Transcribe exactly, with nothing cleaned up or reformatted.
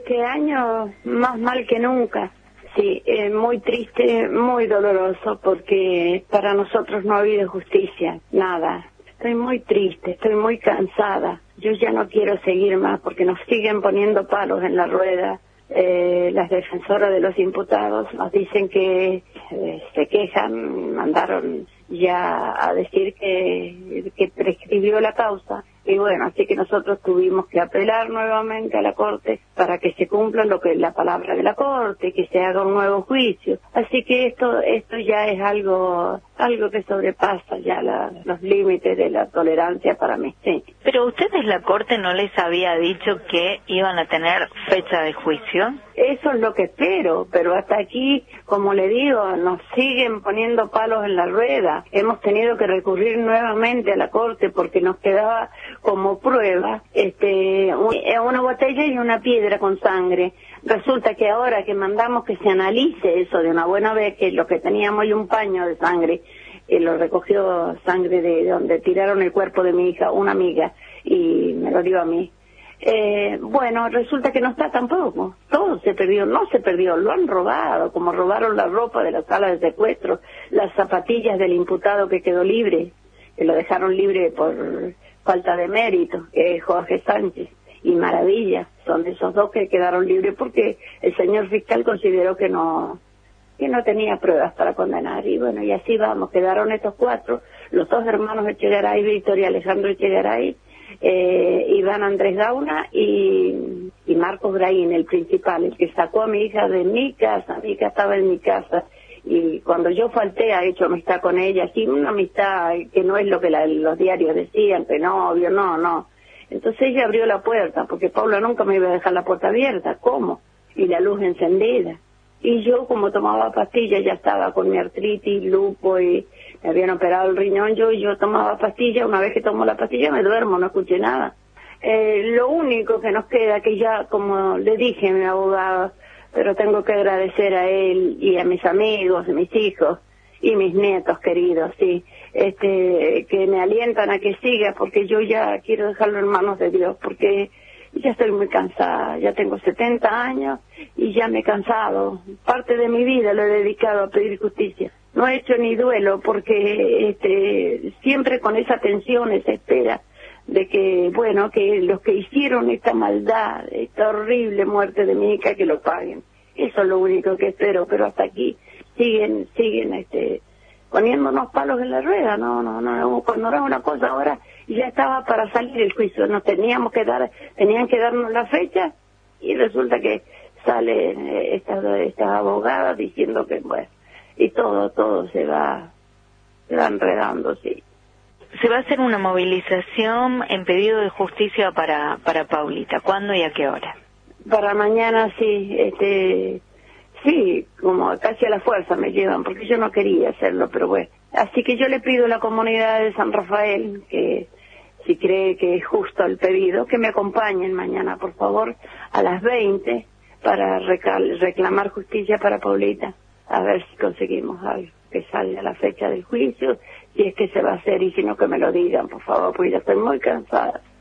este año más mal que nunca. Sí, eh, muy triste, muy doloroso, porque para nosotros no ha habido justicia, nada. Estoy muy triste, estoy muy cansada. Yo ya no quiero seguir más porque nos siguen poniendo palos en la rueda. Eh, las defensoras de los imputados nos dicen que eh, se quejan, mandaron ya a decir que, que prescribió la causa. Y bueno, así que nosotros tuvimos que apelar nuevamente a la Corte para que se cumpla lo que es la palabra de la Corte, que se haga un nuevo juicio. Así que esto esto ya es algo algo que sobrepasa ya la, los límites de la tolerancia para mí. Sí. Pero ustedes, la Corte, ¿no les había dicho que iban a tener fecha de juicio? Eso es lo que espero, pero hasta aquí, como le digo, nos siguen poniendo palos en la rueda. Hemos tenido que recurrir nuevamente a la Corte porque nos quedaba como prueba este una botella y una piedra con sangre. Resulta que ahora que mandamos que se analice eso de una buena vez, que lo que teníamos y un paño de sangre, eh, lo recogió sangre de donde tiraron el cuerpo de mi hija, una amiga, y me lo dio a mí. Eh, bueno, resulta que no está tampoco. Todo se perdió, no se perdió, lo han robado, como robaron la ropa de la sala de secuestro, las zapatillas del imputado que quedó libre, que lo dejaron libre por falta de mérito, que es Jorge Sánchez y Maravilla, son esos dos que quedaron libres porque el señor fiscal consideró que no que no tenía pruebas para condenar. Y bueno, y así vamos, quedaron estos cuatro, los dos hermanos Echegaray, Victoria Alejandro Echegaray, eh, Iván Andrés Gauna y, y Marcos Graín, el principal, el que sacó a mi hija de mi casa. Mi hija estaba en mi casa y cuando yo falté ha hecho amistad con ella, sí, una amistad que no es lo que la, los diarios decían, que no, obvio, no, no. Entonces ella abrió la puerta, porque Paula nunca me iba a dejar la puerta abierta, ¿cómo? Y la luz encendida. Y yo, como tomaba pastillas, ya estaba con mi artritis, lupo, y me habían operado el riñón, yo yo tomaba pastillas, una vez que tomo la pastilla me duermo, no escuché nada. Eh, lo único que nos queda, que ya, como le dije a mi abogado, pero tengo que agradecer a él y a mis amigos, a mis hijos y mis nietos queridos, sí, este, que me alientan a que siga, porque yo ya quiero dejarlo en manos de Dios, porque ya estoy muy cansada, ya tengo setenta años y ya me he cansado. Parte de mi vida lo he dedicado a pedir justicia. No he hecho ni duelo porque este, siempre con esa tensión, esa espera de que, bueno, que los que hicieron esta maldad, esta horrible muerte de mi hija, que lo paguen. Eso es lo único que espero, pero hasta aquí siguen, siguen, este, poniéndonos palos en la rueda. No, no, no, cuando era una cosa ahora ya estaba para salir el juicio, nos teníamos que dar, tenían que darnos la fecha y resulta que sale estas estas abogadas diciendo que, bueno, y todo, todo se va, se va enredando, sí. Se va a hacer una movilización en pedido de justicia para para Paulita. ¿Cuándo y a qué hora? Para mañana, sí, este, sí, como casi a la fuerza me llevan, porque yo no quería hacerlo, pero bueno. Así que yo le pido a la comunidad de San Rafael que, si cree que es justo el pedido, que me acompañen mañana, por favor, a las veinte, para reclamar justicia para Paulita, a ver si conseguimos algo, que salga la fecha del juicio, si es que se va a hacer, y si no, que me lo digan, por favor, porque ya estoy muy cansada.